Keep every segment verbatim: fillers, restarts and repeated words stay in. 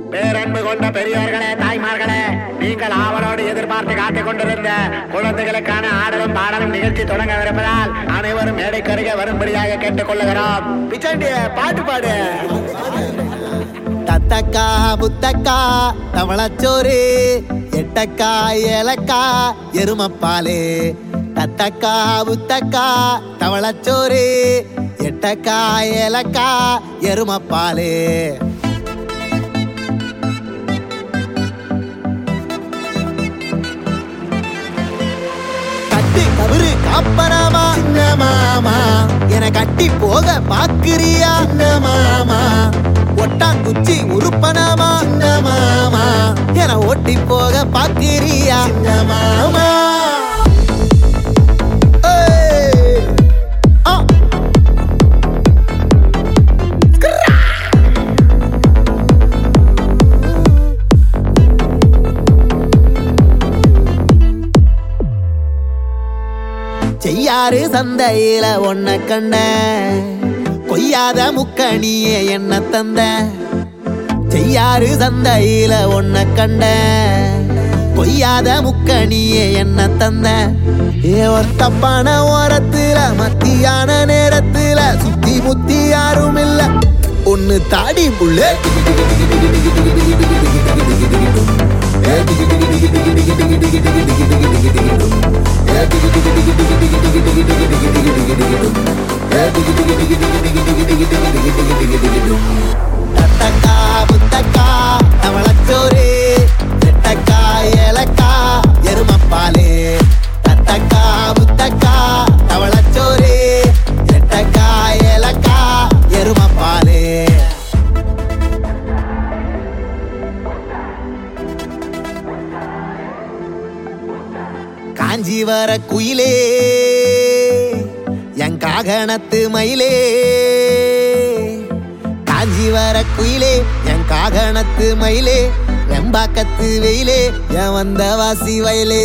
பேரன்பு கொண்ட பெரியோர்களே, தாய்மார்களே, நீங்கள் ஆவலோடு எதிர்பார்த்து காத்துக் கொண்டிருந்த குழந்தைகளுக்கான ஆடலும் பாடலும் நிகழ்ச்சி தொடங்கவிருப்பதால் அனைவரும் மேடைக்கருகே வரும்படியாக கேட்டுக் கொள்ளுகிறோம். பிச்சாண்டிய பாட்டு பாடு. தத்தக்கா புத்தக்கா தவளச்சோறு, எட்டக்கா ஏலக்கா எருமப்பாலே. தத்தக்கா புத்தக்கா தவளச்சோறு, எட்டக்கா ஏலக்கா எருமப்பாலே. கட்டு கபரு காப்பனாமா மாமா, என கட்டி போக பாக்குறியா மாமா. ஒட்டாங்குச்சி உருப்பனாமா மாமா, என ஓட்டி போக பாக்குறியா மாமா. செய்யாறு சந்தையில ஒன்ன கண்ட, கொய்யாத முக்கணியே என்ன தந்த. செய்யாறு சந்தையில ஒன்ன கண்ட, கொய்யாத முக்கணியே என்ன தந்த. ஏ ஒத்தப்பான ஓரத்துல மத்தியான நேரத்துல சுத்தி முத்தி யாரும் இல்ல ஒன்னு தாடி புள்ள. தத்தக்கா புத்தக்கா தவளச்சோறு, எட்டக்கா ஏலக்கா எருமப்பாலே. தத்தக்கா புத்தக்கா தவளச்சோறு, எட்டக்கா ஏலக்கா எருமப்பாலே. காஞ்சி வர குயிலே, என் காகணத்து மயிலே. காஞ்சி வர குயிலே, என் காகணத்து மயிலே. வெம்பாக்கத்து வெயிலே, என் வந்த வாசி வயலே.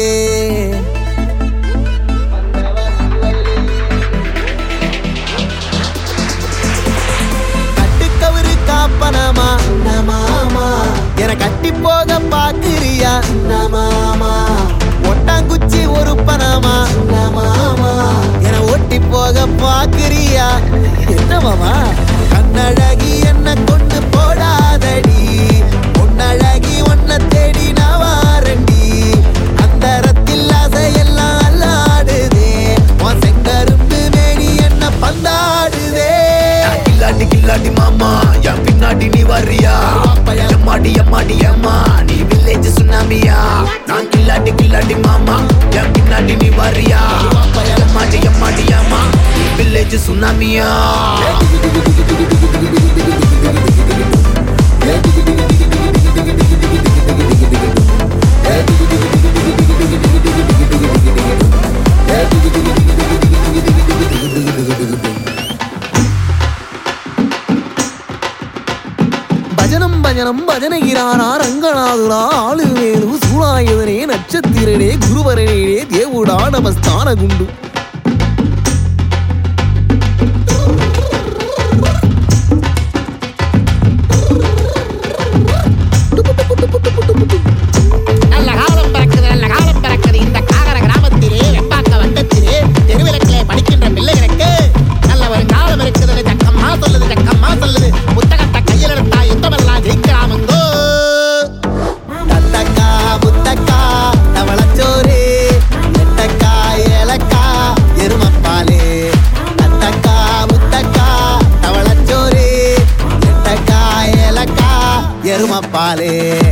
கட்டுக்கவரு காப்பனமா மாமா, என கட்டி போக பாக்குறியா மாமா. ஒட்டாங்குச்சி ஒரு பனமா மாமா, என ஓட்டி போக பாக்குறியா என்ன மாமா. கண்ணழகி என்ன கொண்டு போடாதடி, பொன்னழகி ஒன்ன தேடி நான் வாரண்டி. அந்தரத்தில் ஆசையெல்லாம் அல்லாடுதே, உன் செங்கரும்பு மேனி என்ன பந்தாடுதே. கில்லாடி கில்லாடி மாமா, என் பின்னாடி நீ வர்றியா. எம்மாடி எம்மாடி ஏமா, நீ வில்லேஜ் சுனாமியா. நான் கில்லாடி கில்லாடி மாமா, என் பின்னாடி நீ வர்றியா. எம்மாடி எம்மாடி ஏமா, நீ வில்லேஜ் சுனாமியா. பஜனம் பஜனம் பஜனகிரானா ரங்கநாதுரா ஆளுவேலு சூழாயுதனே நட்சத்திரனே குருவரனே தேவுடா நமஸ்தான குண்டு. நல்ல காலம் பிறக்குது, நல்ல காலம் பிறக்குது இந்த காகர கிராமத்திலே, வெப்பாக்க வட்டத்திலே, தெருவிளக்கிலே படிக்கின்ற பிள்ளைகளுக்கு நல்ல ஒரு காலம் இருக்குது. ஜக்கம்மா சொல்லுது, ஜக்கம்மா சொல்லுது, புத்தகத்தை கையில் எடுத்தா யுத்தமெல்லாம் ஜெயிக்கலாமுங்கோ. தத்தக்கா புத்தக்கா தவளச்சோறு, எட்டக்கா ஏலக்கா எருமப்பாலே. தத்தக்கா புத்தக்கா தவளச்சோறு, எட்டக்கா ஏலக்கா எருமப்பாலே.